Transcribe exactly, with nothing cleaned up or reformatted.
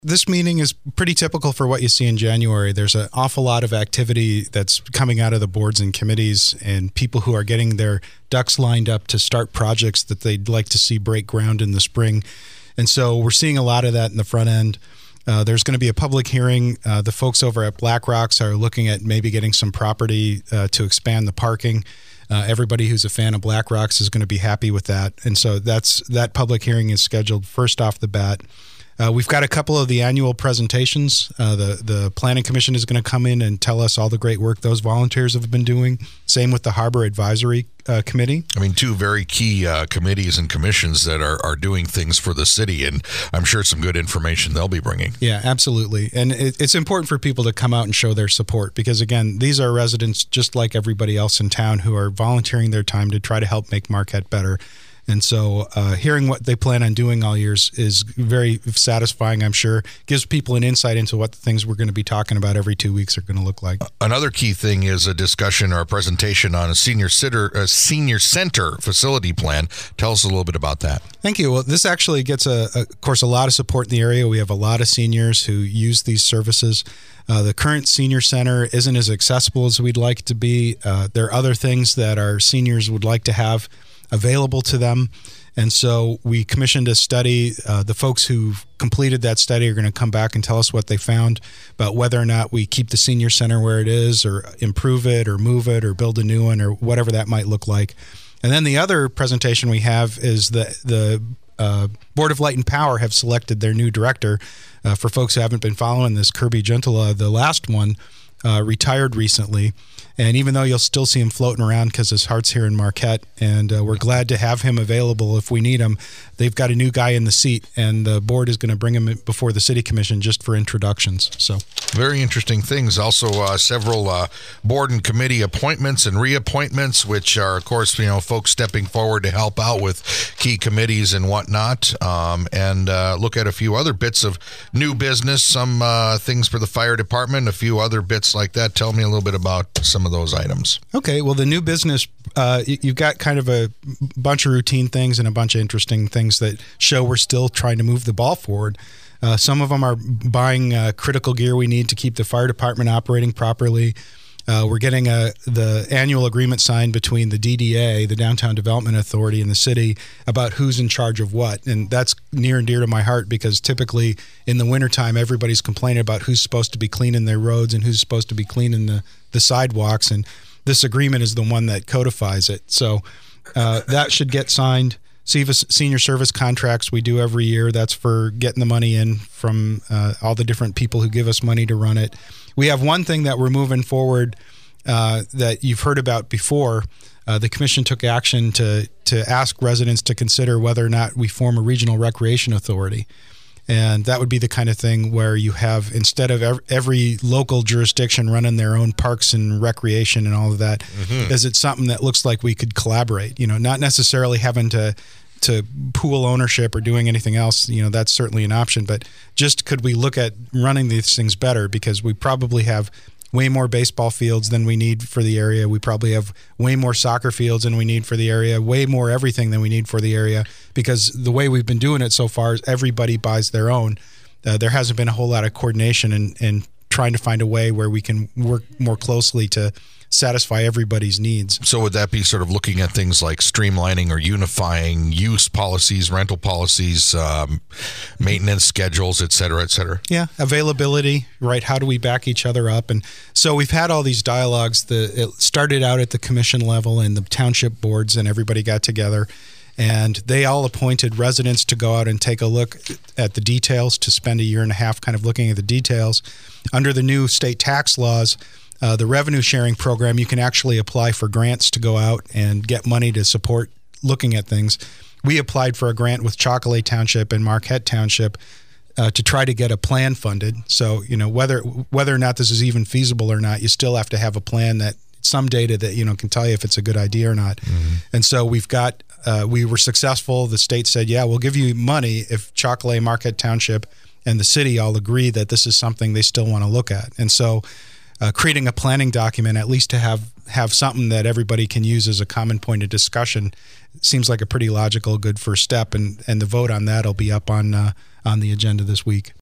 This meeting is pretty typical for what you see in January. There's an awful lot of activity that's coming out of the boards and committees and people who are getting their ducks lined up to start projects that they'd like to see break ground in the spring. And so we're seeing a lot of that in the front end. Uh, there's going to be a public hearing. Uh, the folks over at Black Rocks are looking at maybe getting some property uh, to expand the parking. Uh, everybody who's a fan of Black Rocks is going to be happy with that. And so that's that public hearing is scheduled first off the bat. Uh, we've got a couple of the annual presentations. Uh, the, the Planning Commission is going to come in and tell us all the great work those volunteers have been doing. Same with the Harbor Advisory uh, Committee. I mean, two very key uh, committees and commissions that are, are doing things for the city, and I'm sure some good information they'll be bringing. Yeah, absolutely. And it, it's important for people to come out and show their support because, again, these are residents just like everybody else in town who are volunteering their time to try to help make Marquette better. And so uh, hearing what they plan on doing all years is very satisfying, I'm sure. Gives people an insight into what the things we're going to be talking about every two weeks are going to look like. Another key thing is a discussion or a presentation on a senior sitter, a senior center facility plan. Tell us a little bit about that. Thank you. Well, this actually gets, a, a, of course, a lot of support in the area. We have a lot of seniors who use these services. Uh, the current senior center isn't as accessible as we'd like it to be. Uh, there are other things that our seniors would like to have available to them. And so we commissioned a study. Uh, the folks who completed that study are going to come back and tell us what they found about whether or not we keep the senior center where it is or improve it or move it or build a new one or whatever that might look like. And then the other presentation we have is the, the uh, Board of Light and Power have selected their new director. Uh, for folks who haven't been following this, Kirby Gentila, the last one, uh, retired recently. And even though you'll still see him floating around because his heart's here in Marquette, and uh, we're glad to have him available if we need him, they've got a new guy in the seat, and the board is going to bring him before the City Commission just for introductions. So, very interesting things. Also, uh, several uh, board and committee appointments and reappointments, which are, of course, you know, folks stepping forward to help out with key committees and whatnot, um, and uh, look at a few other bits of new business, some uh, things for the fire department, a few other bits like that. Tell me a little bit about some of those items. Okay, well, the new business, uh, you've got kind of a bunch of routine things and a bunch of interesting things that show we're still trying to move the ball forward. Uh, some of them are buying uh, critical gear we need to keep the fire department operating properly. Uh, we're getting a, the annual agreement signed between the D D A, the Downtown Development Authority, and the city about who's in charge of what. And that's near and dear to my heart because typically in the wintertime, everybody's complaining about who's supposed to be cleaning their roads and who's supposed to be cleaning the, the sidewalks. And this agreement is the one that codifies it. So uh, that should get signed. Senior service contracts we do every year. That's for getting the money in from uh, all the different people who give us money to run it. We have one thing that we're moving forward uh, that you've heard about before. Uh, the commission took action to to ask residents to consider whether or not we form a regional recreation authority. And that would be the kind of thing where you have, instead of every, every local jurisdiction running their own parks and recreation and all of that, mm-hmm. is it something that looks like we could collaborate? You know, not necessarily having to to pool ownership or doing anything else. You know, that's certainly an option. But just could we look at running these things better? Because we probably have way more baseball fields than we need for the area. We probably have way more soccer fields than we need for the area, way more everything than we need for the area, because the way we've been doing it so far is everybody buys their own. Uh, there hasn't been a whole lot of coordination and, and trying to find a way where we can work more closely to satisfy everybody's needs. So would that be sort of looking at things like streamlining or unifying use policies, rental policies, um, maintenance schedules, et cetera, et cetera? Yeah, availability, right? How do we back each other up? And so we've had all these dialogues. The, it started out at the commission level and the township boards, and everybody got together. And they all appointed residents to go out and take a look at the details, to spend a year and a half kind of looking at the details. Under the new state tax laws, Uh, the revenue sharing program, you can actually apply for grants to go out and get money to support looking at things. We applied for a grant with Chocolate Township and Marquette Township uh, to try to get a plan funded. So, you know, whether whether or not this is even feasible or not, you still have to have a plan that some data that, you know, can tell you if it's a good idea or not. Mm-hmm. And so we've got, uh, we were successful. The state said, yeah, we'll give you money if Chocolate, Marquette Township, and the city all agree that this is something they still want to look at. And so Uh, creating a planning document, at least to have, have something that everybody can use as a common point of discussion, seems like a pretty logical, good first step. And, and the vote on that will be up on uh, on the agenda this week.